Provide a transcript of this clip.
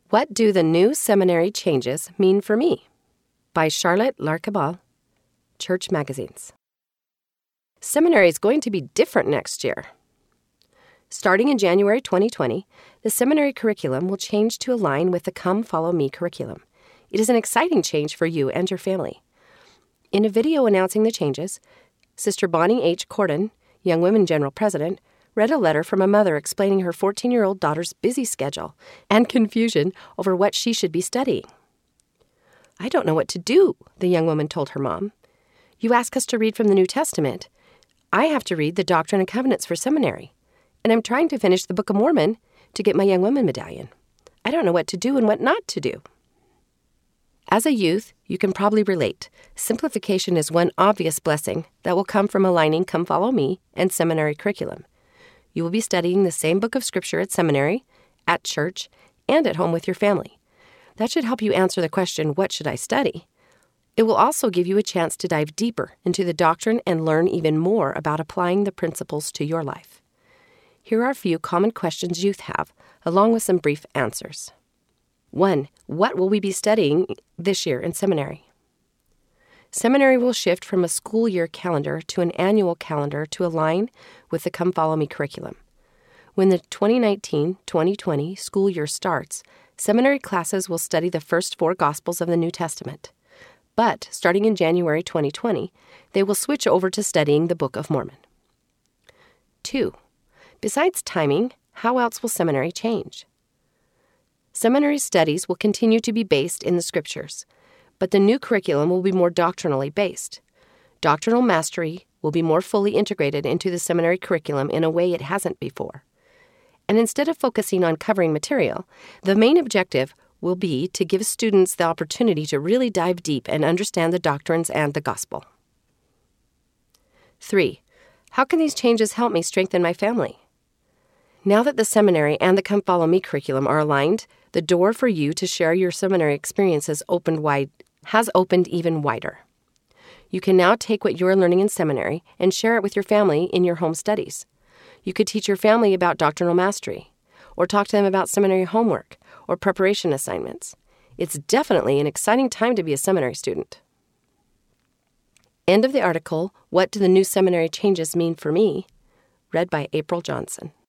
What do the new seminary changes mean for me? By Charlotte Larcabal, Church Magazines. Seminary is going to be different next year. Starting in January 2020, the seminary curriculum will change to align with the Come Follow Me curriculum. It is an exciting change for you and your family. In a video announcing the changes, Sister Bonnie H. Corden, Young Women General President, read a letter from a mother explaining her 14-year-old daughter's busy schedule and confusion over what she should be studying. "I don't know what to do," the young woman told her mom. "You ask us to read from the New Testament. I have to read the Doctrine and Covenants for seminary, and I'm trying to finish the Book of Mormon to get my Young Women medallion. I don't know what to do and what not to do." As a youth, you can probably relate. Simplification is one obvious blessing that will come from aligning Come Follow Me and seminary curriculum. You will be studying the same book of Scripture at seminary, at church, and at home with your family. That should help you answer the question, what should I study? It will also give you a chance to dive deeper into the doctrine and learn even more about applying the principles to your life. Here are a few common questions youth have, along with some brief answers. 1. What will we be studying this year in seminary? Seminary will shift from a school year calendar to an annual calendar to align with the Come Follow Me curriculum. When the 2019-2020 school year starts, seminary classes will study the first 4 Gospels of the New Testament. But starting in January 2020, they will switch over to studying the Book of Mormon. 2. Besides timing, how else will seminary change? Seminary studies will continue to be based in the Scriptures, but the new curriculum will be more doctrinally based. Doctrinal mastery will be more fully integrated into the seminary curriculum in a way it hasn't before. And instead of focusing on covering material, the main objective will be to give students the opportunity to really dive deep and understand the doctrines and the gospel. 3. How can these changes help me strengthen my family? Now that the seminary and the Come Follow Me curriculum are aligned, the door for you to share your seminary experiences has opened even wider. You can now take what you are learning in seminary and share it with your family in your home studies. You could teach your family about doctrinal mastery, or talk to them about seminary homework or preparation assignments. It's definitely an exciting time to be a seminary student. End of the article, What Do the New Seminary Changes Mean for Me? Read by April Johnson.